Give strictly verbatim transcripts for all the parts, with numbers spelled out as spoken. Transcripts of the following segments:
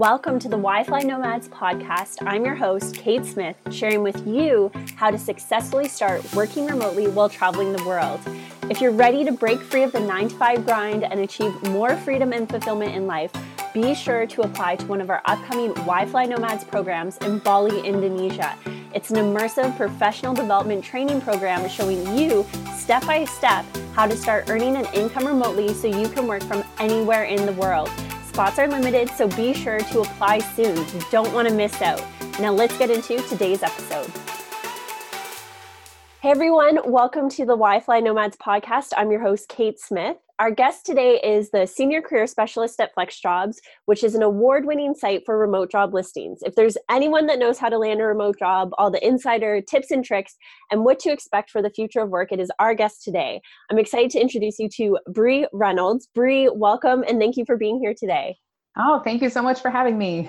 Welcome to the Wi-Fi Nomads podcast. I'm your host, Kate Smith, sharing with you how to successfully start working remotely while traveling the world. If you're ready to break free of the nine to five grind and achieve more freedom and fulfillment in life, be sure to apply to one of our upcoming Wi-Fi Nomads programs in Bali, Indonesia. It's an immersive professional development training program showing you step by step how to start earning an income remotely so you can work from anywhere in the world. Spots are limited, so be sure to apply soon. You don't want to miss out. Now let's get into today's episode. Hey everyone, welcome to the Wi-Fi Nomads podcast. I'm your host, Kate Smith. Our guest today is the Senior Career Specialist at FlexJobs, which is an award-winning site for remote job listings. If there's anyone that knows how to land a remote job, all the insider tips and tricks, and what to expect for the future of work, it is our guest today. I'm excited to introduce you to Bree Reynolds. Bree, welcome, and thank you for being here today. Oh, thank you so much for having me.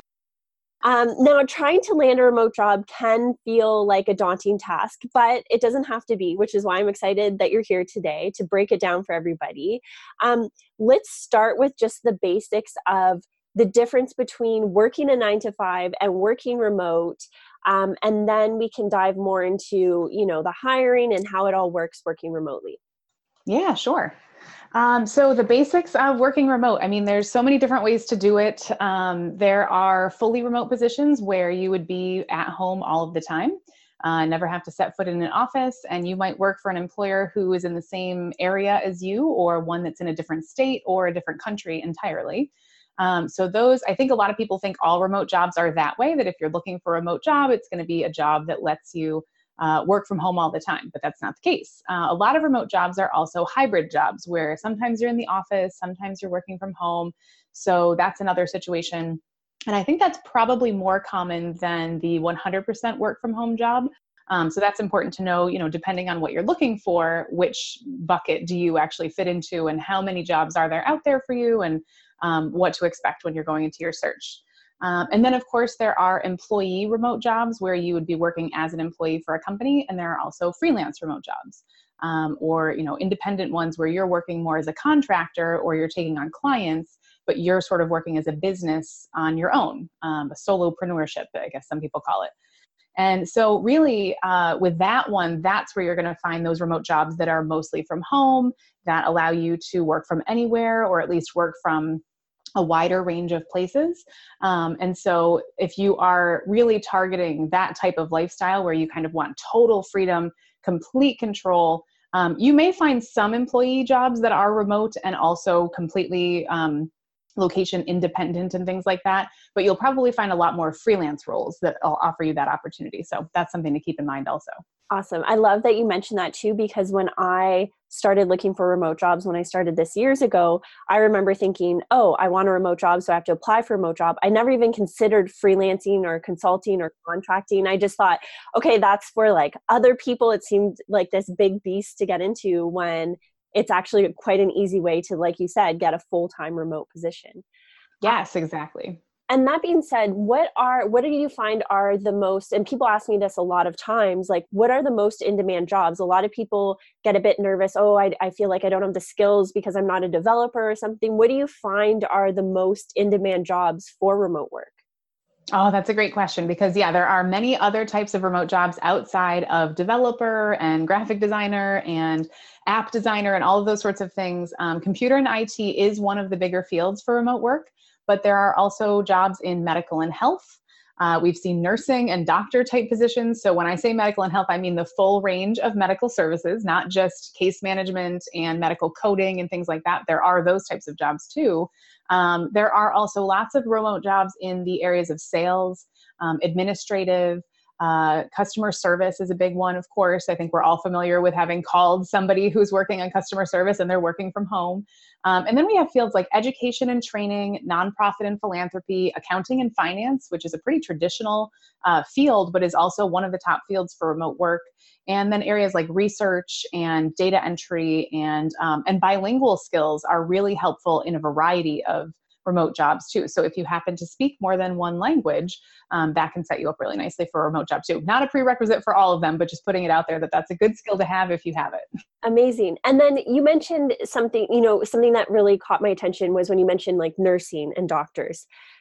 Um, now, trying to land a remote job can feel like a daunting task, but it doesn't have to be, which is why I'm excited that you're here today to break it down for everybody. Um, let's start with just the basics of the difference between working a nine to five and working remote, um, and then we can dive more into, you know, the hiring and how it all works working remotely. Yeah, sure. Um, so the basics of working remote, I mean, there's so many different ways to do it. Um, there are fully remote positions where you would be at home all of the time, uh, never have to set foot in an office, and you might work for an employer who is in the same area as you or one that's in a different state or a different country entirely. Um, so those, I think a lot of people think all remote jobs are that way, that if you're looking for a remote job, it's going to be a job that lets you Uh, work from home all the time, but that's not the case. Uh, a lot of remote jobs are also hybrid jobs where sometimes you're in the office, sometimes you're working from home. So that's another situation. And I think that's probably more common than the one hundred percent work from home job. Um, so that's important to know, you know, depending on what you're looking for, which bucket do you actually fit into and how many jobs are there out there for you and um, what to expect when you're going into your search. Um, and then, of course, there are employee remote jobs where you would be working as an employee for a company, and there are also freelance remote jobs, um, or you know, independent ones where you're working more as a contractor or you're taking on clients, but you're sort of working as a business on your own, um, a solopreneurship, I guess some people call it. And so really uh, with that one, that's where you're going to find those remote jobs that are mostly from home, that allow you to work from anywhere or at least work from a wider range of places. Um, and so if you are really targeting that type of lifestyle where you kind of want total freedom, complete control, um, you may find some employee jobs that are remote and also completely um, location independent and things like that, but you'll probably find a lot more freelance roles that will offer you that opportunity. So that's something to keep in mind also. Awesome. I love that you mentioned that too, because when I started looking for remote jobs, when I started this years ago, I remember thinking, oh, I want a remote job, so I have to apply for a remote job. I never even considered freelancing or consulting or contracting. I just thought, okay, that's for like other people. It seemed like this big beast to get into when it's actually quite an easy way to, like you said, get a full-time remote position. Yes, exactly. And that being said, what are, what do you find are the most, and people ask me this a lot of times, like, what are the most in-demand jobs? A lot of people get a bit nervous. Oh, I, I feel like I don't have the skills because I'm not a developer or something. What do you find are the most in-demand jobs for remote work? Oh, that's a great question because yeah, there are many other types of remote jobs outside of developer and graphic designer and app designer and all of those sorts of things. Um, computer and I T is one of the bigger fields for remote work, but there are also jobs in medical and health. Uh, we've seen nursing and doctor type positions. So when I say medical and health, I mean the full range of medical services, not just case management and medical coding and things like that. There are those types of jobs too. Um, there are also lots of remote jobs in the areas of sales, um, administrative, uh, customer service is a big one, of course. I think we're all familiar with having called somebody who's working on customer service and they're working from home. Um, and then we have fields like education and training, nonprofit and philanthropy, accounting and finance, which is a pretty traditional uh, field, but is also one of the top fields for remote work. And then areas like research and data entry and, um, and bilingual skills are really helpful in a variety of remote jobs too. So if you happen to speak more than one language, um, that can set you up really nicely for a remote job too. Not a prerequisite for all of them, but just putting it out there that that's a good skill to have if you have it. Amazing. And then you mentioned something, you know, something that really caught my attention was when you mentioned like nursing and doctors.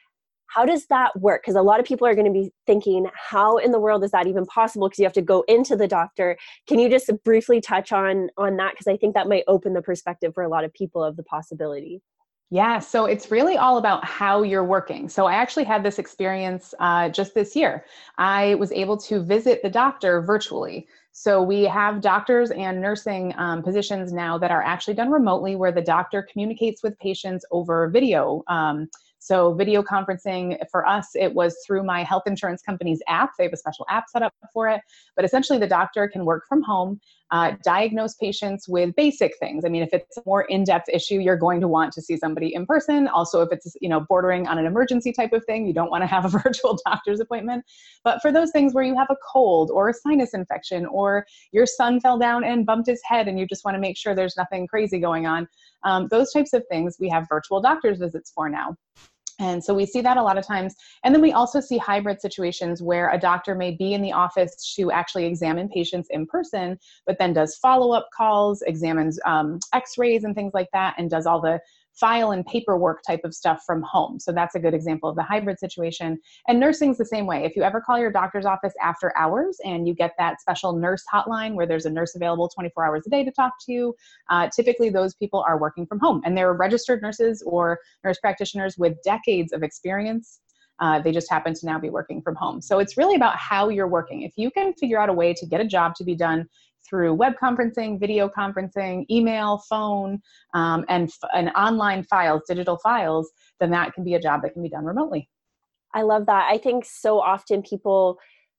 How does that work? Because a lot of people are going to be thinking, how in the world is that even possible? Because you have to go into the doctor. Can you just briefly touch on on that? Because I think that might open the perspective for a lot of people of the possibility. Yeah, so it's really all about how you're working. So I actually had this experience uh, just this year. I was able to visit the doctor virtually. So we have doctors and nursing um, positions now that are actually done remotely, where the doctor communicates with patients over video. Um, so video conferencing for us, it was through my health insurance company's app. They have a special app set up for it. But essentially, the doctor can work from home, uh, diagnose patients with basic things. I mean, if it's a more in-depth issue, you're going to want to see somebody in person. Also, if it's, you know, bordering on an emergency type of thing, you don't want to have a virtual doctor's appointment. But for those things where you have a cold or a sinus infection, or your son fell down and bumped his head and you just want to make sure there's nothing crazy going on, um, those types of things we have virtual doctor's visits for now. And so we see that a lot of times. And then we also see hybrid situations where a doctor may be in the office to actually examine patients in person, but then does follow-up calls, examines um, x-rays and things like that, and does all the file and paperwork type of stuff from home. So that's a good example of the hybrid situation. And nursing's the same way. If you ever call your doctor's office after hours and you get that special nurse hotline where there's a nurse available twenty-four hours a day to talk to you, uh, typically those people are working from home, and they're registered nurses or nurse practitioners with decades of experience. Uh, they just happen to now be working from home. So it's really about how you're working. If you can figure out a way to get a job to be done through web conferencing, video conferencing, email, phone, um, and, and online files, digital files, then that can be a job that can be done remotely. I love that. I think so often people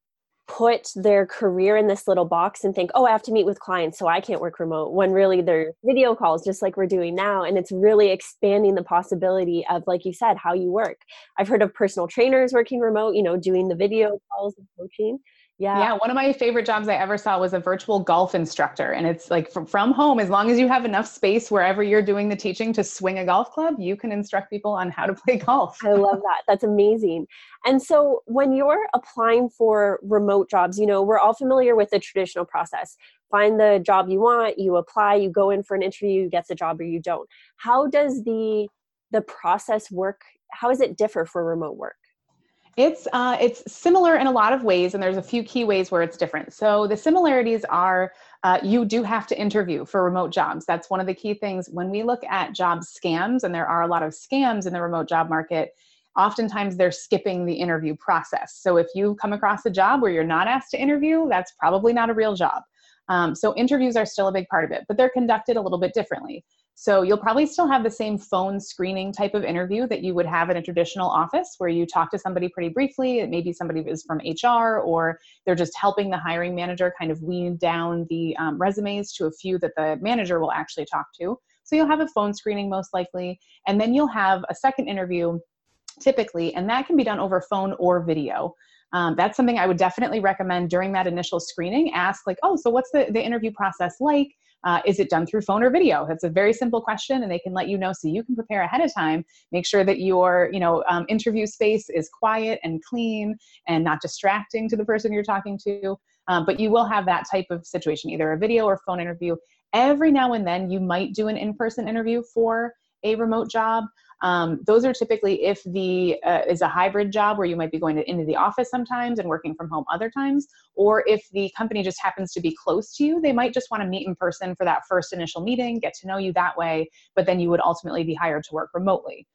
put their career in this little box and think, oh, I have to meet with clients, so I can't work remote, when really they're video calls, just like we're doing now. And it's really expanding the possibility of, like you said, how you work. I've heard of personal trainers working remote, you know, doing the video calls and coaching. Yeah. Yeah, one of my favorite jobs I ever saw was a virtual golf instructor. And it's like from, from home, as long as you have enough space wherever you're doing the teaching to swing a golf club, you can instruct people on how to play golf. I love that. That's amazing. And so when you're applying for remote jobs, you know, we're all familiar with the traditional process. Find the job you want, you apply, you go in for an interview, you get the job or you don't. How does the the process work? How does it differ for remote work? It's uh, it's similar in a lot of ways, and there's a few key ways where it's different. So the similarities are uh, you do have to interview for remote jobs. That's one of the key things. When we look at job scams, and there are a lot of scams in the remote job market, oftentimes they're skipping the interview process. So if you come across a job where you're not asked to interview, that's probably not a real job. Um, so interviews are still a big part of it, but they're conducted a little bit differently. So you'll probably still have the same phone screening type of interview that you would have in a traditional office, where you talk to somebody pretty briefly. Maybe somebody is from H R, or they're just helping the hiring manager kind of wean down the um, resumes to a few that the manager will actually talk to. So you'll have a phone screening most likely, and then you'll have a second interview typically, and that can be done over phone or video. Um, that's something I would definitely recommend during that initial screening. Ask like, oh, so what's the, the interview process like? Uh, is it done through phone or video? That's a very simple question, and they can let you know so you can prepare ahead of time. Make sure that your you know, um, interview space is quiet and clean and not distracting to the person you're talking to. Um, but you will have that type of situation, either a video or phone interview. Every now and then you might do an in-person interview for a remote job. Um, those are typically if the uh, is a hybrid job where you might be going to, into the office sometimes and working from home other times, or if the company just happens to be close to you, they might just want to meet in person for that first initial meeting, get to know you that way, but then you would ultimately be hired to work remotely.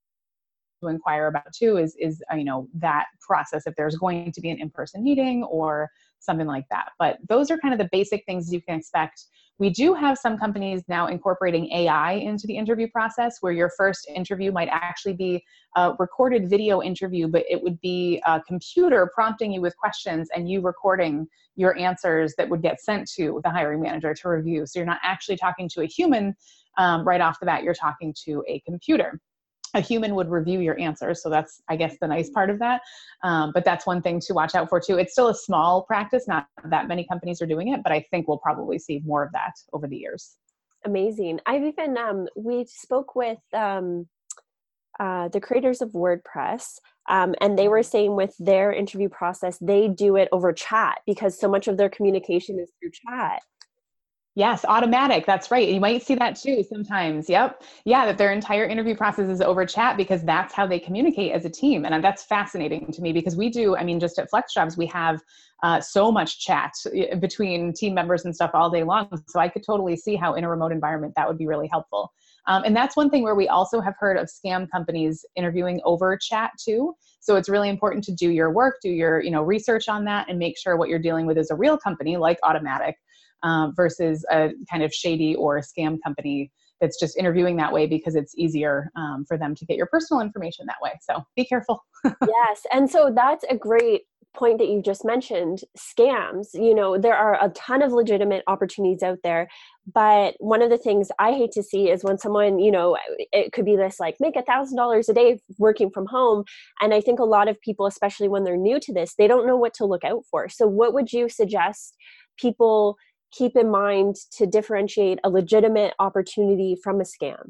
To inquire about too is, is uh, you know, that process, if there's going to be an in-person meeting or something like that. But those are kind of the basic things you can expect. We do have some companies now incorporating A I into the interview process, where your first interview might actually be a recorded video interview, but it would be a computer prompting you with questions and you recording your answers that would get sent to the hiring manager to review. So you're not actually talking to a human um, right off the bat, you're talking to a computer. A human would review your answers. So that's, I guess, the nice part of that. Um, but that's one thing to watch out for too. It's still a small practice. Not that many companies are doing it, but I think we'll probably see more of that over the years. Amazing. I've even, um, we spoke with um, uh, the creators of WordPress, um, and they were saying with their interview process, they do it over chat because so much of their communication is through chat. Yes, automatic. That's right. You might see that too sometimes. Yep. Yeah, that their entire interview process is over chat because that's how they communicate as a team. And that's fascinating to me because we do, I mean, just at FlexJobs, we have uh, so much chat between team members and stuff all day long. So I could totally see how in a remote environment that would be really helpful. Um, and that's one thing where we also have heard of scam companies interviewing over chat too. So it's really important to do your work, do your, you know, research on that and make sure what you're dealing with is a real company like Automatic. Um, versus a kind of shady or a scam company that's just interviewing that way because it's easier um, for them to get your personal information that way. So be careful. Yes. And so that's a great point that you just mentioned, scams. You know, there are a ton of legitimate opportunities out there. But one of the things I hate to see is when someone, you know, it could be this like make a thousand dollars a day working from home. And I think a lot of people, especially when they're new to this, they don't know what to look out for. So what would you suggest people keep in mind to differentiate a legitimate opportunity from a scam?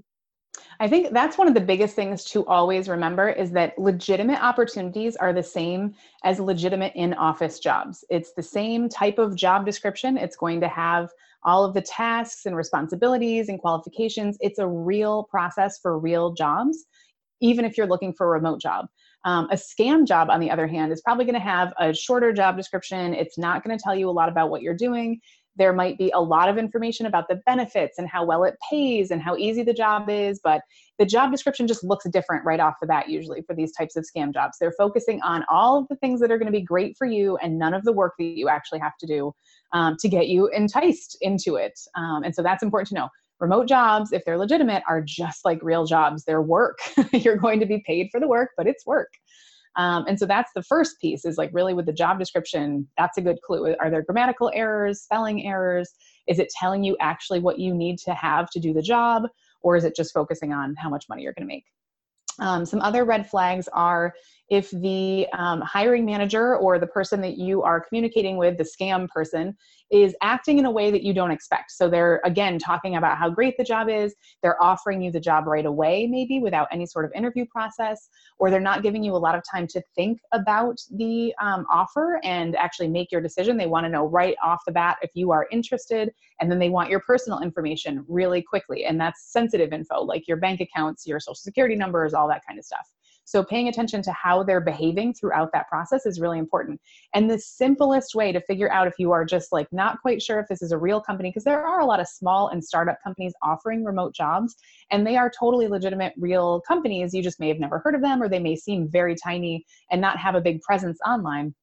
I think that's one of the biggest things to always remember is that legitimate opportunities are the same as legitimate in-office jobs. It's the same type of job description. It's going to have all of the tasks and responsibilities and qualifications. It's a real process for real jobs, even if you're looking for a remote job. Um, a scam job, on the other hand, is probably going to have a shorter job description. It's not going to tell you a lot about what you're doing. There might be a lot of information about the benefits and how well it pays and how easy the job is, but the job description just looks different right off the bat usually for these types of scam jobs. They're focusing on all of the things that are going to be great for you and none of the work that you actually have to do um, to get you enticed into it. Um, and so that's important to know. Remote jobs, if they're legitimate, are just like real jobs. They're work. You're going to be paid for the work, but it's work. Um, and so that's the first piece is like really with the job description, that's a good clue. Are there grammatical errors, spelling errors? Is it telling you actually what you need to have to do the job? Or is it just focusing on how much money you're going to make? Um, some other red flags are if the um, hiring manager or the person that you are communicating with, the scam person, is acting in a way that you don't expect. So they're, again, talking about how great the job is. They're offering you the job right away, maybe without any sort of interview process, or they're not giving you a lot of time to think about the um, offer and actually make your decision. They want to know right off the bat if you are interested, and then they want your personal information really quickly. And that's sensitive info, like your bank accounts, your social security numbers, all that kind of stuff. So paying attention to how they're behaving throughout that process is really important. And the simplest way to figure out if you are just like not quite sure if this is a real company, because there are a lot of small and startup companies offering remote jobs, and they are totally legitimate, real companies. You just may have never heard of them, or they may seem very tiny and not have a big presence online.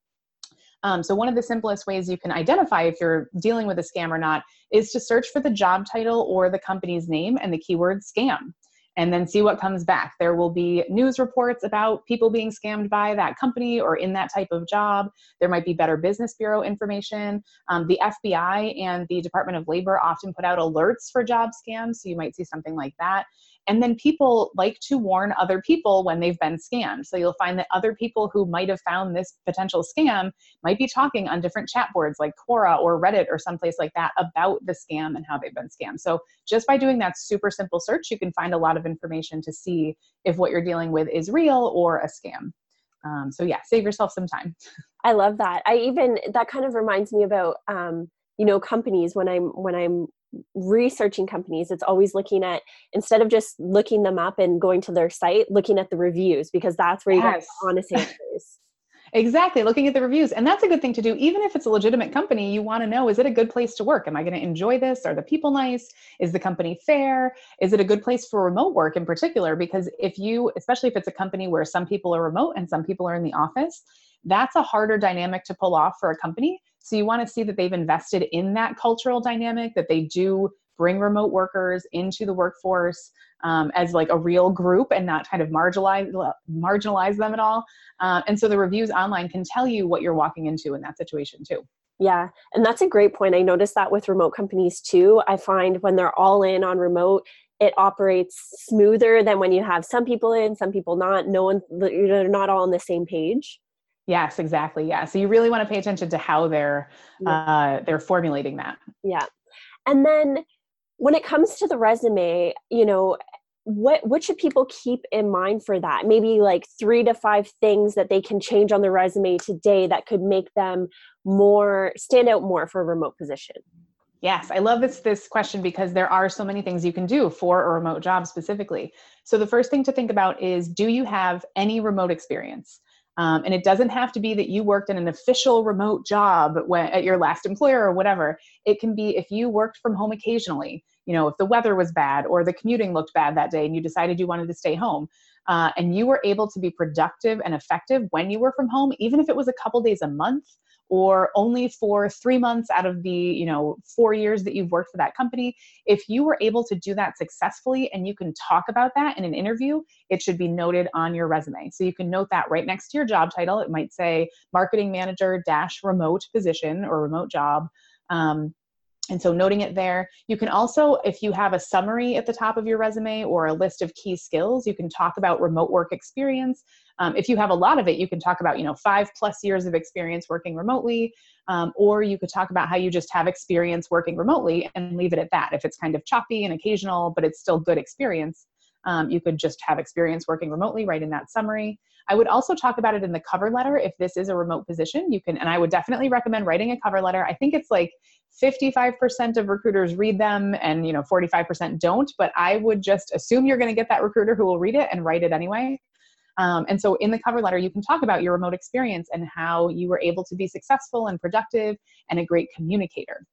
Um, so one of the simplest ways you can identify if you're dealing with a scam or not is to search for the job title or the company's name and the keyword scam, and then see what comes back. There will be news reports about people being scammed by that company or in that type of job. There might be Better Business Bureau information. Um, the F B I and the Department of Labor often put out alerts for job scams, so you might see something like that. And then people like to warn other people when they've been scammed. So you'll find that other people who might have found this potential scam might be talking on different chat boards like Quora or Reddit or someplace like that about the scam and how they've been scammed. So just by doing that super simple search, you can find a lot of information to see if what you're dealing with is real or a scam. Um, so yeah, save yourself some time. I love that. I even, that kind of reminds me about, um, you know, companies when I'm, when I'm researching companies, it's always looking at, instead of just looking them up and going to their site, looking at the reviews, because that's where you Yes. get the honest answers. Exactly. Looking at the reviews. And that's a good thing to do. Even if it's a legitimate company, you want to know, is it a good place to work? Am I going to enjoy this? Are the people nice? Is the company fair? Is it a good place for remote work in particular? Because if you, especially if it's a company where some people are remote and some people are in the office, that's a harder dynamic to pull off for a company. So you want to see that they've invested in that cultural dynamic, that they do bring remote workers into the workforce um, as like a real group and not kind of marginalize, marginalize them at all. Uh, and so the reviews online can tell you what you're walking into in that situation too. Yeah. And that's a great point. I noticed that with remote companies too. I find when they're all in on remote, it operates smoother than when you have some people in, some people not. No one, they're not all on the same page. Yes, exactly. Yeah. So you really want to pay attention to how they're uh, they're formulating that. Yeah. And then when it comes to the resume, you know, what what should people keep in mind for that? Maybe like three to five things that they can change on their resume today that could make them more stand out more for a remote position. Yes, I love this this question because there are so many things you can do for a remote job specifically. So the first thing to think about is, do you have any remote experience? Um, and it doesn't have to be that you worked in an official remote job when, at your last employer or whatever. It can be if you worked from home occasionally, you know, if the weather was bad or the commuting looked bad that day and you decided you wanted to stay home, uh, and you were able to be productive and effective when you were from home, even if it was a couple days a month, or only for three months out of the, you know, four years that you've worked for that company. If you were able to do that successfully and you can talk about that in an interview, it should be noted on your resume. So you can note that right next to your job title. It might say marketing manager dash remote position or remote job. Um, And so noting it there. You can also, if you have a summary at the top of your resume or a list of key skills, you can talk about remote work experience. Um, if you have a lot of it, you can talk about, you know, five plus years of experience working remotely, um, or you could talk about how you just have experience working remotely and leave it at that. If it's kind of choppy and occasional, but it's still good experience, um, you could just have experience working remotely right in that summary. I would also talk about it in the cover letter. If this is a remote position, you can, and I would definitely recommend writing a cover letter. I think it's like fifty-five percent of recruiters read them and, you know, forty-five percent don't, but I would just assume you're going to get that recruiter who will read it and write it anyway. Um, and so in the cover letter, you can talk about your remote experience and how you were able to be successful and productive and a great communicator.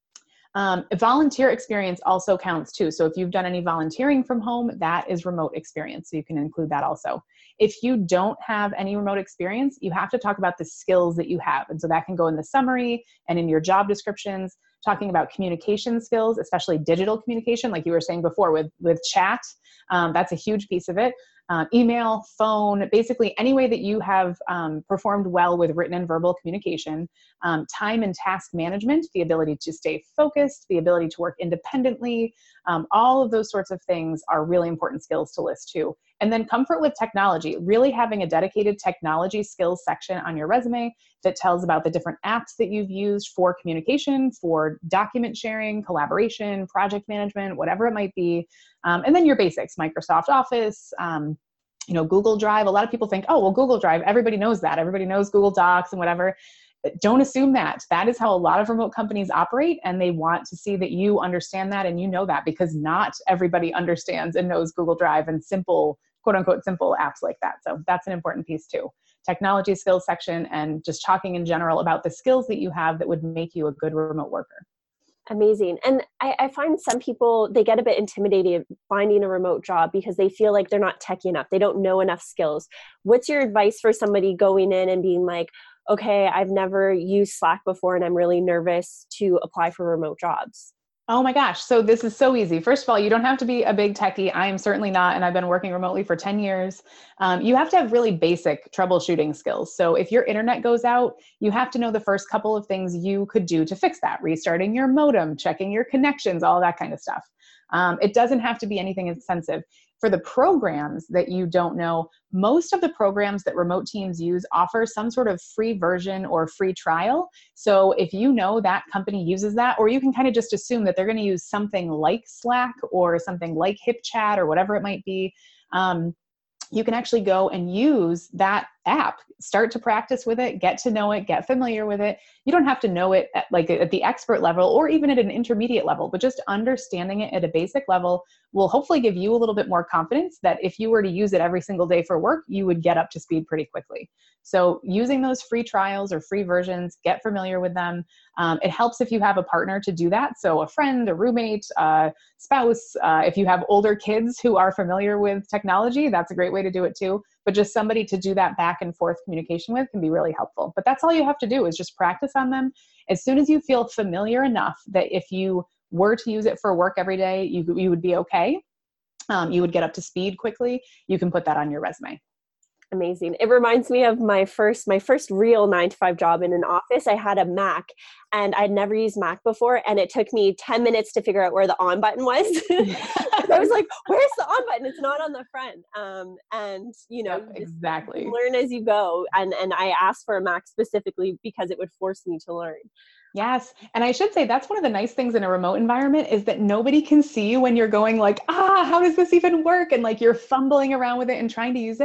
Um, volunteer experience also counts too. So if you've done any volunteering from home, that is remote experience. So you can include that also. If you don't have any remote experience, you have to talk about the skills that you have. And so that can go in the summary and in your job descriptions, talking about communication skills, especially digital communication, like you were saying before with, with chat. Um, that's a huge piece of it. Uh, email, phone, basically any way that you have um, performed well with written and verbal communication, um, time and task management, the ability to stay focused, the ability to work independently, um, all of those sorts of things are really important skills to list too. And then comfort with technology, really having a dedicated technology skills section on your resume that tells about the different apps that you've used for communication, for document sharing, collaboration, project management, whatever it might be. Um, and then your basics, Microsoft Office, um, you know, Google Drive. A lot of people think, oh, well, Google Drive, everybody knows that. Everybody knows Google Docs and whatever. Don't assume that. That is how a lot of remote companies operate, and they want to see that you understand that and you know that, because not everybody understands and knows Google Drive and simple, quote unquote, simple apps like that. So that's an important piece too. Technology skills section and just talking in general about the skills that you have that would make you a good remote worker. Amazing. And I, I find some people, they get a bit intimidated finding a remote job because they feel like they're not techy enough. They don't know enough skills. What's your advice for somebody going in and being like, okay, I've never used Slack before and I'm really nervous to apply for remote jobs? Oh my gosh. So this is so easy. First of all, you don't have to be a big techie. I am certainly not. And I've been working remotely for ten years. Um, you have to have really basic troubleshooting skills. So if your internet goes out, you have to know the first couple of things you could do to fix that. Restarting your modem, checking your connections, all that kind of stuff. Um, it doesn't have to be anything expensive. For the programs that you don't know, most of the programs that remote teams use offer some sort of free version or free trial. So if you know that company uses that, or you can kind of just assume that they're going to use something like Slack or something like HipChat or whatever it might be, um, you can actually go and use that app, start to practice with it, get to know it, get familiar with it. You don't have to know it at, like at the expert level or even at an intermediate level, but just understanding it at a basic level will hopefully give you a little bit more confidence that if you were to use it every single day for work, you would get up to speed pretty quickly. So using those free trials or free versions, get familiar with them. Um, it helps if you have a partner to do that. So a friend, a roommate, a spouse, uh, if you have older kids who are familiar with technology, that's a great way to do it too. But just somebody to do that back and forth communication with can be really helpful. But that's all you have to do is just practice on them. As soon as you feel familiar enough that if you were to use it for work every day, you, you would be okay. Um, you would get up to speed quickly. You can put that on your resume. Amazing. It reminds me of my first, my first real nine to five job in an office. I had a Mac and I'd never used Mac before. And it took me ten minutes to figure out where the on button was. I was like, where's the on button? It's not on the front. Um, and you know, Yep, exactly. learn as you go. And, and I asked for a Mac specifically because it would force me to learn. Yes. And I should say that's one of the nice things in a remote environment is that nobody can see you when you're going like, ah, how does this even work? And like you're fumbling around with it and trying to use it.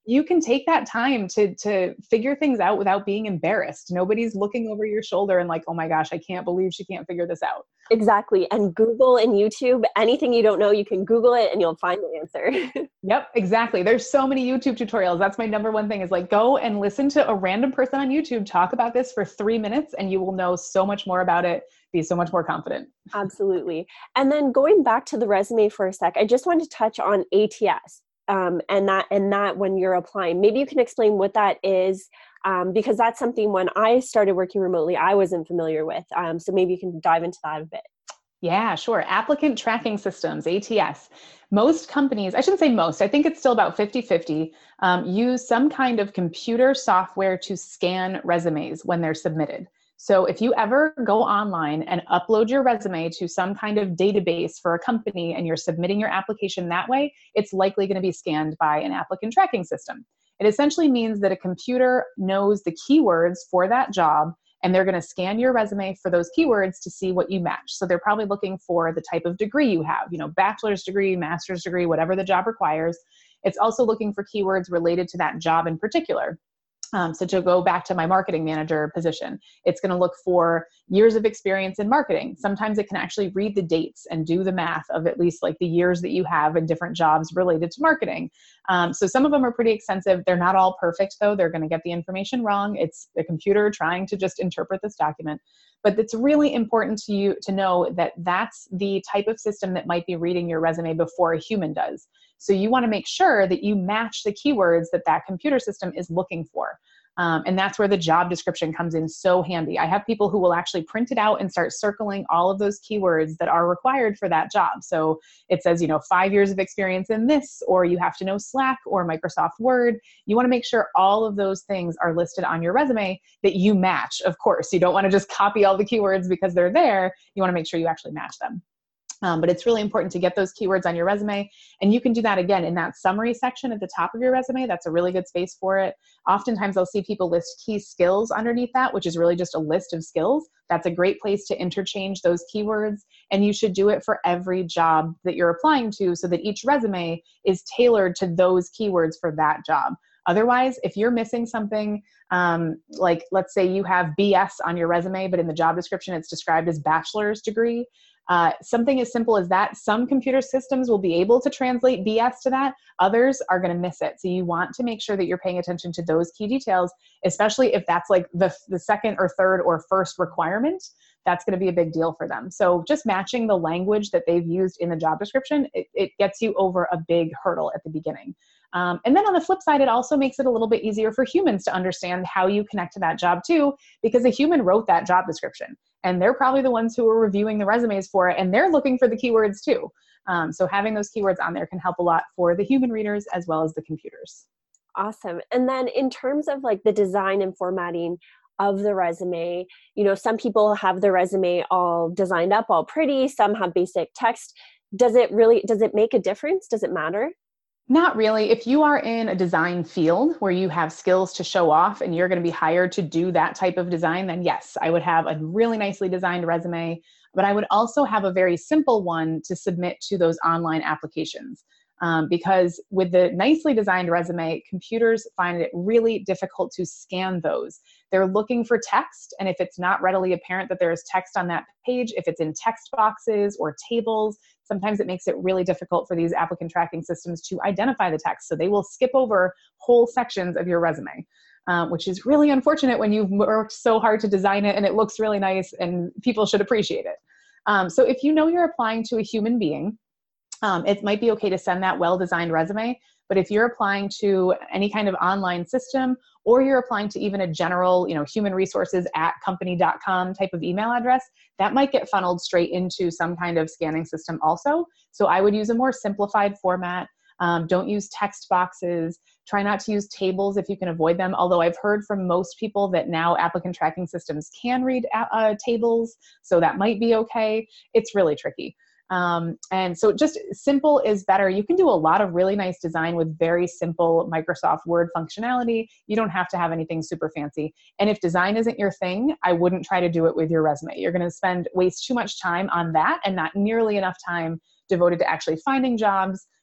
you can take that time to, to figure things out without being embarrassed. Nobody's looking over your shoulder and like, oh my gosh, I can't believe she can't figure this out. Exactly. And Google and YouTube, anything you don't know, you can Google it and you'll find the answer. Yep, exactly. There's so many YouTube tutorials. That's my number one thing is like, go and listen to a random person on YouTube talk about this for three minutes and you will know so much more about it, be so much more confident. Absolutely. And then going back to the resume for a sec, I just wanted to touch on A T S. Um, and that, and that when you're applying, maybe you can explain what that is, um, because that's something when I started working remotely, I wasn't familiar with. Um, so maybe you can dive into that a bit. Yeah, sure. Applicant tracking systems, A T S. Most companies, I shouldn't say most, I think it's still about fifty-fifty, um, use some kind of computer software to scan resumes when they're submitted. So if you ever go online and upload your resume to some kind of database for a company and you're submitting your application that way, it's likely going to be scanned by an applicant tracking system. It essentially means that a computer knows the keywords for that job and they're going to scan your resume for those keywords to see what you match. So they're probably looking for the type of degree you have, you know, bachelor's degree, master's degree, whatever the job requires. It's also looking for keywords related to that job in particular. Um, so to go back to my marketing manager position, it's going to look for years of experience in marketing. Sometimes it can actually read the dates and do the math of at least like the years that you have in different jobs related to marketing. Um, so some of them are pretty extensive. They're not all perfect though. They're going to get the information wrong. It's a computer trying to just interpret this document. But it's really important to you to know that that's the type of system that might be reading your resume before a human does. So you want to make sure that you match the keywords that that computer system is looking for. Um, and that's where the job description comes in so handy. I have people who will actually print it out and start circling all of those keywords that are required for that job. So it says, you know, five years of experience in this, or you have to know Slack or Microsoft Word. You want to make sure all of those things are listed on your resume that you match. Of course, you don't want to just copy all the keywords because they're there. You want to make sure you actually match them. Um, but it's really important to get those keywords on your resume. And you can do that again in that summary section at the top of your resume. That's a really good space for it. Oftentimes I'll see people list key skills underneath that, which is really just a list of skills. That's a great place to interchange those keywords. And you should do it for every job that you're applying to so that each resume is tailored to those keywords for that job. Otherwise, if you're missing something, um, like let's say you have B S on your resume, but in the job description it's described as bachelor's degree, Uh, something as simple as that, some computer systems will be able to translate B S to that. Others are going to miss it. So you want to make sure that you're paying attention to those key details, especially if that's like the, the second or third or first requirement. That's going to be a big deal for them. So just matching the language that they've used in the job description, it, it gets you over a big hurdle at the beginning. Um, and then on the flip side, it also makes it a little bit easier for humans to understand how you connect to that job too, because a human wrote that job description. And they're probably the ones who are reviewing the resumes for it, and they're looking for the keywords too. Um, so having those keywords on there can help a lot for the human readers as well as the computers. Awesome. And then in terms of like the design and formatting of the resume, you know, some people have their resume all designed up, all pretty, some have basic text. Does it really, does it make a difference? Does it matter? Not really. If you are in a design field where you have skills to show off and you're going to be hired to do that type of design, then yes, I would have a really nicely designed resume, but I would also have a very simple one to submit to those online applications. Um, because with the nicely designed resume, computers find it really difficult to scan those. They're looking for text, and if it's not readily apparent that there is text on that page, if it's in text boxes or tables, sometimes it makes it really difficult for these applicant tracking systems to identify the text. So they will skip over whole sections of your resume, um, which is really unfortunate when you've worked so hard to design it and it looks really nice and people should appreciate it. Um, so if you know you're applying to a human being, Um, it might be okay to send that well-designed resume, but if you're applying to any kind of online system, or you're applying to even a general, you know, human resources at company dot com type of email address, that might get funneled straight into some kind of scanning system also. So I would use a more simplified format. Um, don't use text boxes. Try not to use tables if you can avoid them. Although I've heard from most people that now applicant tracking systems can read uh, tables, so that might be okay. It's really tricky. Um, and so just simple is better. You can do a lot of really nice design with very simple Microsoft Word functionality. You don't have to have anything super fancy. And if design isn't your thing, I wouldn't try to do it with your resume. You're going to spend, waste too much time on that and not nearly enough time devoted to actually finding jobs,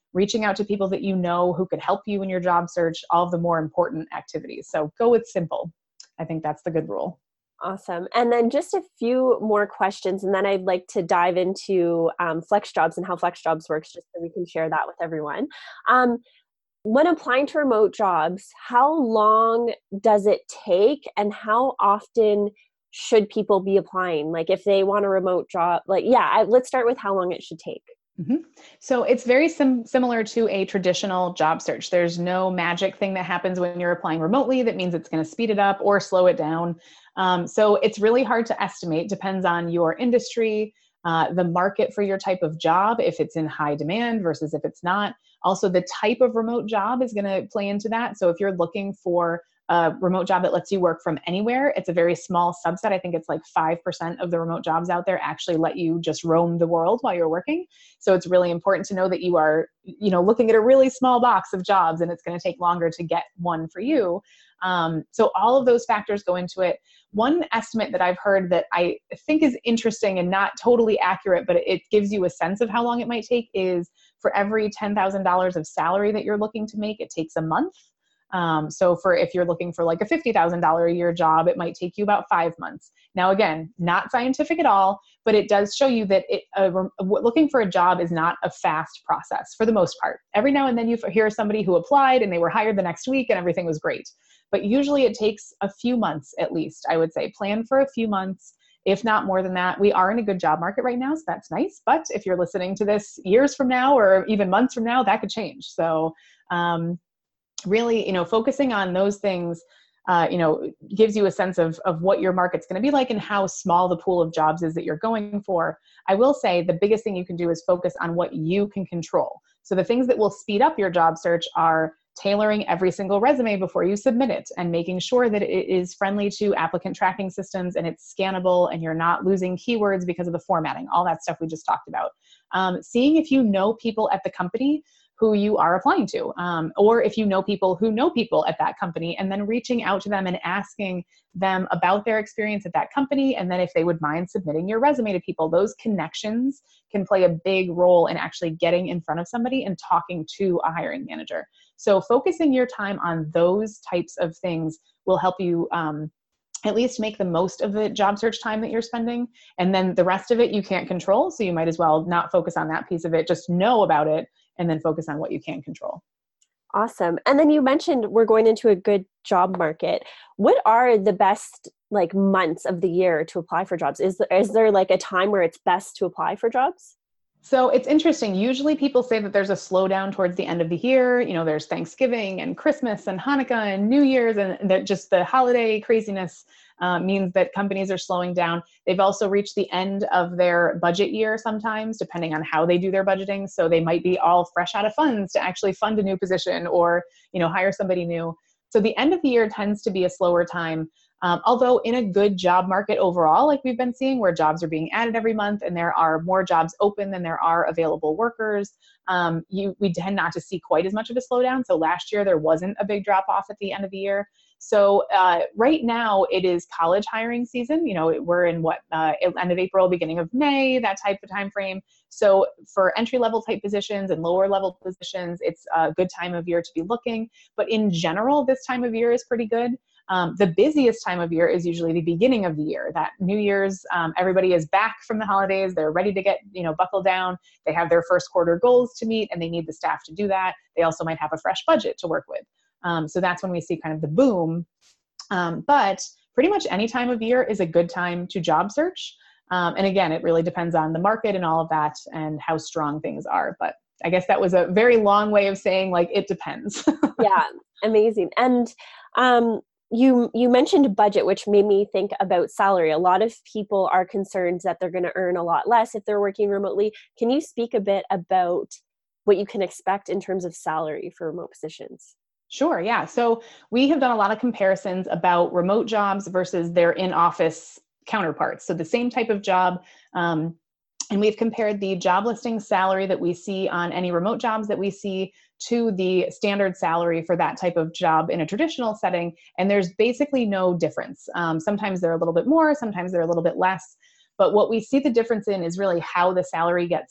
reaching out to people that you know who could help you in your job search, all of the more important activities. So go with simple. I think that's the good rule. Awesome. And then just a few more questions, and then I'd like to dive into um, FlexJobs and how FlexJobs works, just so we can share that with everyone. Um, when applying to remote jobs, how long does it take, and how often should people be applying? Like if they want a remote job, like, yeah, I, let's start with how long it should take. Mm-hmm. So it's very sim- similar to a traditional job search. There's no magic thing that happens when you're applying remotely that means it's going to speed it up or slow it down. Um, so it's really hard to estimate. Depends on your industry, uh, the market for your type of job, if it's in high demand versus if it's not. Also, the type of remote job is going to play into that. So if you're looking for a remote job that lets you work from anywhere, it's a very small subset. I think it's like five percent of the remote jobs out there actually let you just roam the world while you're working. So it's really important to know that you are, you know, looking at a really small box of jobs, and it's going to take longer to get one for you. Um, so all of those factors go into it. One estimate that I've heard that I think is interesting and not totally accurate, but it gives you a sense of how long it might take, is for every ten thousand dollars of salary that you're looking to make, it takes a month. Um, so for if you're looking for like a fifty thousand dollars a year job, it might take you about five months. Now, again, not scientific at all, but it does show you that it, uh, looking for a job is not a fast process for the most part. Every now and then you hear somebody who applied and they were hired the next week and everything was great. But usually it takes a few months at least, I would say. Plan for a few months, if not more than that. We are in a good job market right now, so that's nice. But if you're listening to this years from now or even months from now, that could change. So um, really, you know, focusing on those things, uh, you know, gives you a sense of, of what your market's going to be like and how small the pool of jobs is that you're going for. I will say the biggest thing you can do is focus on what you can control. So the things that will speed up your job search are tailoring every single resume before you submit it and making sure that it is friendly to applicant tracking systems and it's scannable and you're not losing keywords because of the formatting, all that stuff we just talked about. Um, seeing if you know people at the company who you are applying to, um, or if you know people who know people at that company, and then reaching out to them and asking them about their experience at that company, and then if they would mind submitting your resume to people. Those connections can play a big role in actually getting in front of somebody and talking to a hiring manager. So focusing your time on those types of things will help you um, at least make the most of the job search time that you're spending. And then the rest of it you can't control, so you might as well not focus on that piece of it. Just know about it and then focus on what you can control. Awesome. And then you mentioned we're going into a good job market. What are the best like months of the year to apply for jobs? Is there, is there like a time where it's best to apply for jobs? So it's interesting. Usually people say that there's a slowdown towards the end of the year. You know, there's Thanksgiving and Christmas and Hanukkah and New Year's, and that just the holiday craziness uh, means that companies are slowing down. They've also reached the end of their budget year sometimes, depending on how they do their budgeting. So they might be all fresh out of funds to actually fund a new position or, you know, hire somebody new. So the end of the year tends to be a slower time. Um, although in a good job market overall, like we've been seeing, where jobs are being added every month and there are more jobs open than there are available workers, um, you, we tend not to see quite as much of a slowdown. So last year there wasn't a big drop off at the end of the year. So uh, right now it is college hiring season. You know, we're in what, uh, end of April, beginning of May, that type of time frame. So for entry level type positions and lower level positions, it's a good time of year to be looking. But in general, this time of year is pretty good. Um, the busiest time of year is usually the beginning of the year. That New Year's, um, everybody is back from the holidays. They're ready to get, you know, buckle down. They have their first quarter goals to meet, and they need the staff to do that. They also might have a fresh budget to work with. Um, so that's when we see kind of the boom. Um, but pretty much any time of year is a good time to job search. Um, and again, it really depends on the market and all of that and how strong things are. But I guess that was a very long way of saying, like, it depends. Yeah, amazing. And um, You you mentioned budget, which made me think about salary. A lot of people are concerned that they're going to earn a lot less if they're working remotely. Can you speak a bit about what you can expect in terms of salary for remote positions? Sure, yeah. So we have done a lot of comparisons about remote jobs versus their in-office counterparts. So the same type of job, um, and we've compared the job listing salary that we see on any remote jobs that we see to the standard salary for that type of job in a traditional setting. And there's basically no difference. Um, sometimes they're a little bit more, sometimes they're a little bit less. But what we see the difference in is really how the salary gets set.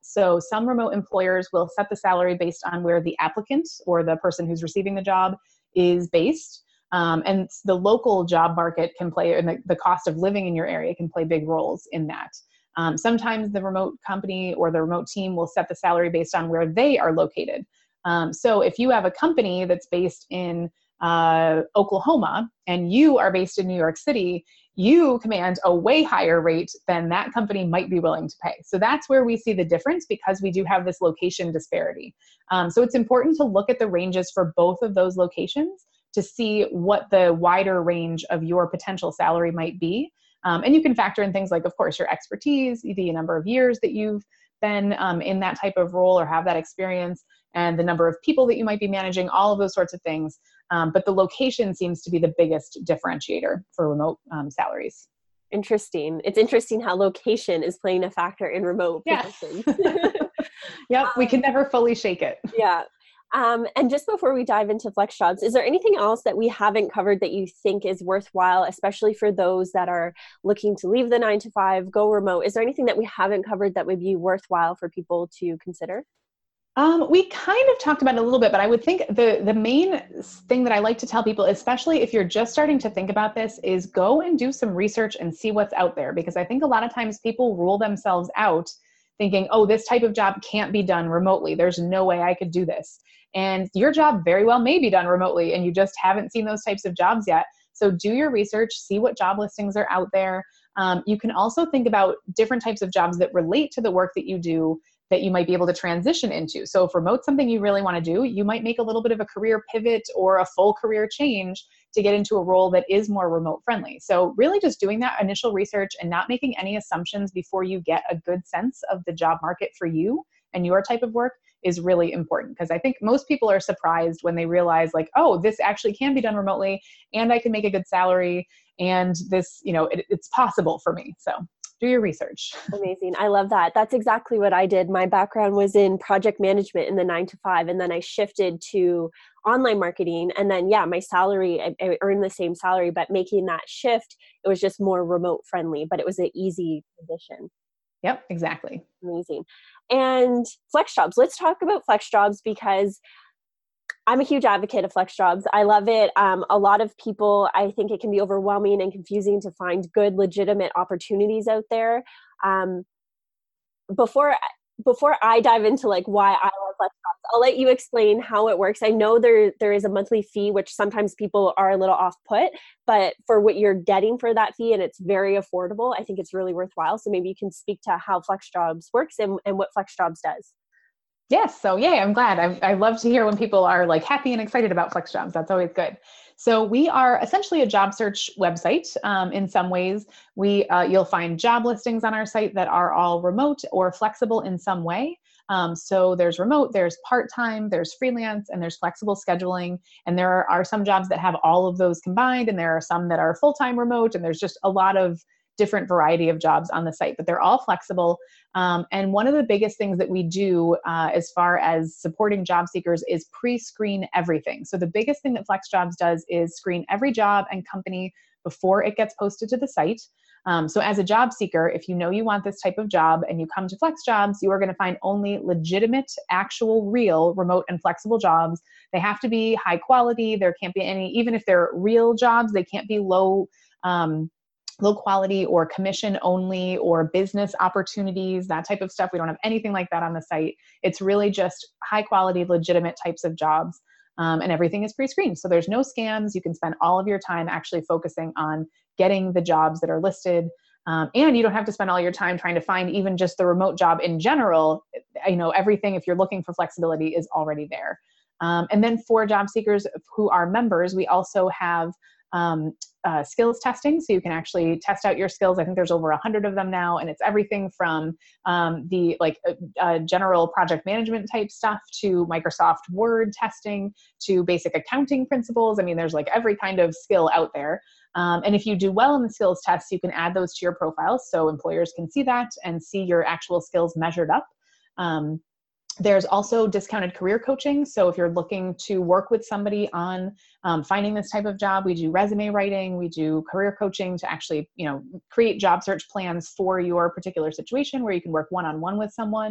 So some remote employers will set the salary based on where the applicant or the person who's receiving the job is based. Um, and the local job market can play, and the, the cost of living in your area can play big roles in that. Um, sometimes the remote company or the remote team will set the salary based on where they are located. Um, so if you have a company that's based in uh, Oklahoma and you are based in New York City, you command a way higher rate than that company might be willing to pay. So that's where we see the difference, because we do have this location disparity. Um, so it's important to look at the ranges for both of those locations to see what the wider range of your potential salary might be. Um, and you can factor in things like, of course, your expertise, the number of years that you've been um, in that type of role or have that experience, and the number of people that you might be managing, all of those sorts of things. Um, but the location seems to be the biggest differentiator for remote um, salaries. Interesting. It's interesting how location is playing a factor in remote Yes. positions. Yep, we can um, never fully shake it. Yeah. Um, and just before we dive into FlexJobs, is there anything else that we haven't covered that you think is worthwhile, especially for those that are looking to leave the nine to five, go remote? Is there anything that we haven't covered that would be worthwhile for people to consider? Um, we kind of talked about it a little bit, but I would think the, the main thing that I like to tell people, especially if you're just starting to think about this, is go and do some research and see what's out there. Because I think a lot of times people rule themselves out thinking, oh, this type of job can't be done remotely. There's no way I could do this. And your job very well may be done remotely, and you just haven't seen those types of jobs yet. So do your research, see what job listings are out there. Um, you can also think about different types of jobs that relate to the work that you do that you might be able to transition into. So if remote's something you really want to do, you might make a little bit of a career pivot or a full career change to get into a role that is more remote friendly. So really just doing that initial research and not making any assumptions before you get a good sense of the job market for you and your type of work is really important. Because I think most people are surprised when they realize like, oh, this actually can be done remotely and I can make a good salary and this, you know, it, it's possible for me. So do your research. Amazing. I love that. That's exactly what I did. My background was in project management in the nine to five, and then I shifted to online marketing. And then, yeah, my salary, I, I earned the same salary, but making that shift, it was just more remote friendly, but it was an easy transition. Yep, exactly. Amazing. And FlexJobs. Let's talk about FlexJobs because I'm a huge advocate of FlexJobs. I love it. Um, a lot of people, I think it can be overwhelming and confusing to find good, legitimate opportunities out there. Um, before before I dive into like why I love FlexJobs, I'll let you explain how it works. I know there there is a monthly fee, which sometimes people are a little off put, but for what you're getting for that fee, and it's very affordable, I think it's really worthwhile. So maybe you can speak to how FlexJobs works and, and what FlexJobs does. Yes. So yay, I'm glad. I, I love to hear when people are like happy and excited about FlexJobs. That's always good. So we are essentially a job search website. Um, in some ways, we uh, you'll find job listings on our site that are all remote or flexible in some way. Um, so there's remote, there's part-time, there's freelance, and there's flexible scheduling. And there are, are some jobs that have all of those combined, and there are some that are full-time remote, and there's just a lot of different variety of jobs on the site, but they're all flexible. Um, and one of the biggest things that we do uh, as far as supporting job seekers is pre-screen everything. So the biggest thing that FlexJobs does is screen every job and company before it gets posted to the site. Um, so as a job seeker, if you know you want this type of job and you come to FlexJobs, you are going to find only legitimate, actual, real, remote and flexible jobs. They have to be high quality. There can't be any, even if they're real jobs, they can't be low, um, low quality or commission only or business opportunities, that type of stuff. We don't have anything like that on the site. It's really just high quality, legitimate types of jobs. Um, and everything is pre-screened. So there's no scams. You can spend all of your time actually focusing on getting the jobs that are listed. Um, and you don't have to spend all your time trying to find even just the remote job in general. You know, everything, if you're looking for flexibility, is already there. Um, and then for job seekers who are members, we also have um, uh, skills testing. So you can actually test out your skills. I think there's over a hundred of them now. And it's everything from um, the like uh, uh, general project management type stuff to Microsoft Word testing to basic accounting principles. I mean, there's like every kind of skill out there. Um, and if you do well in the skills tests, you can add those to your profile so employers can see that and see your actual skills measured up. Um, There's also discounted career coaching. So if you're looking to work with somebody on um, finding this type of job, we do resume writing, we do career coaching to actually, you know, create job search plans for your particular situation where you can work one-on-one with someone.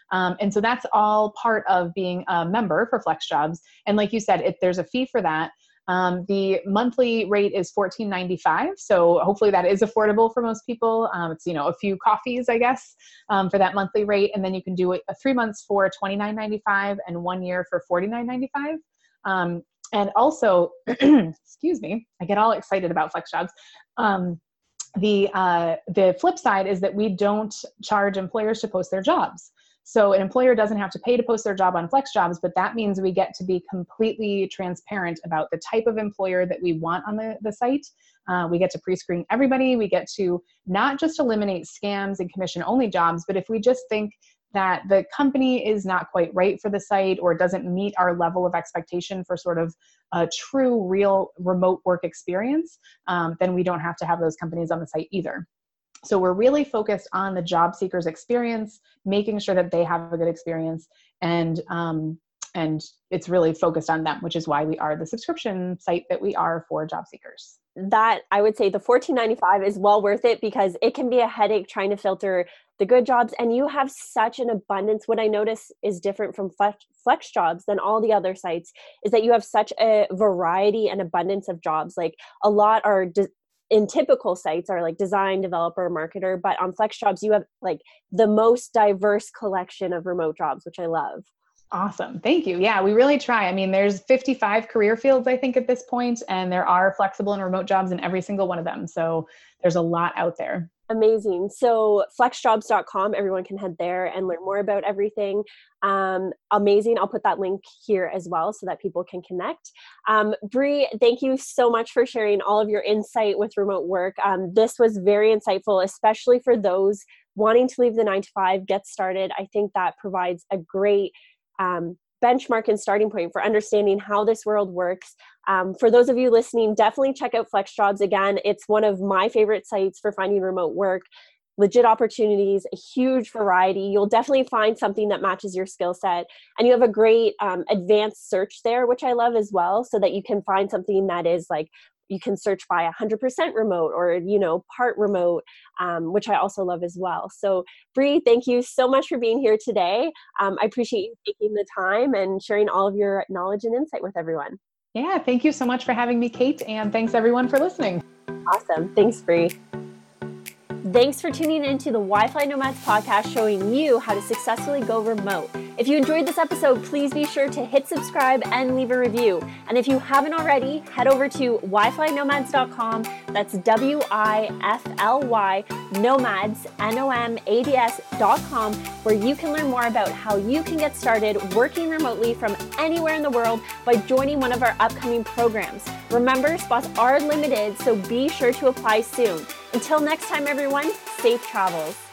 Um, and so that's all part of being a member for FlexJobs. And like you said, if there's a fee for that. Um, the monthly rate is fourteen ninety-five. So hopefully that is affordable for most people. Um, it's, you know, a few coffees, I guess, um, for that monthly rate. And then you can do it uh, three months for twenty-nine ninety-five and one year for forty-nine ninety-five. Um, and also, excuse me, I get all excited about FlexJobs. Um, the, uh, the flip side is that we don't charge employers to post their jobs. So an employer doesn't have to pay to post their job on FlexJobs, but that means we get to be completely transparent about the type of employer that we want on the, the site. Uh, we get to pre-screen everybody. We get to not just eliminate scams and commission-only jobs, but if we just think that the company is not quite right for the site or doesn't meet our level of expectation for sort of a true, real remote work experience, um, then we don't have to have those companies on the site either. So we're really focused on the job seeker's experience, making sure that they have a good experience, and um, and it's really focused on them, which is why we are the subscription site that we are for job seekers. That, I would say the fourteen ninety-five is well worth it because it can be a headache trying to filter the good jobs, and you have such an abundance. What I notice is different from Flex, FlexJobs than all the other sites is that you have such a variety and abundance of jobs. Like a lot are de- in typical sites are like design, developer, marketer, but on FlexJobs, you have like the most diverse collection of remote jobs, which I love. Awesome. Thank you. Yeah, we really try. I mean, there's fifty-five career fields, I think, at this point, and there are flexible and remote jobs in every single one of them. So there's a lot out there. Amazing. So flexjobs dot com, everyone can head there and learn more about everything. Um, amazing. I'll put that link here as well so that people can connect. Um, Bree, thank you so much for sharing all of your insight with remote work. Um, this was very insightful, especially for those wanting to leave the nine to five, get started. I think that provides a great um, benchmark and starting point for understanding how this world works. Um, for those of you listening, definitely check out FlexJobs. Again, it's one of my favorite sites for finding remote work, legit opportunities, a huge variety. You'll definitely find something that matches your skill set. And you have a great um, advanced search there, which I love as well, so that you can find something that is like, you can search by one hundred percent remote or, you know, part remote, um, which I also love as well. So Bree, thank you so much for being here today. Um, I appreciate you taking the time and sharing all of your knowledge and insight with everyone. Yeah, thank you so much for having me, Kate, and thanks everyone for listening. Awesome. Thanks, Bree. Thanks for tuning into the Wi-Fi Nomads podcast, showing you how to successfully go remote. If you enjoyed this episode, please be sure to hit subscribe and leave a review. And if you haven't already, head over to wi fi nomads dot com. That's W I F L Y nomads, N O M A D S dot com, where you can learn more about how you can get started working remotely from anywhere in the world by joining one of our upcoming programs. Remember, spots are limited, so be sure to apply soon. Until next time, everyone, safe travels.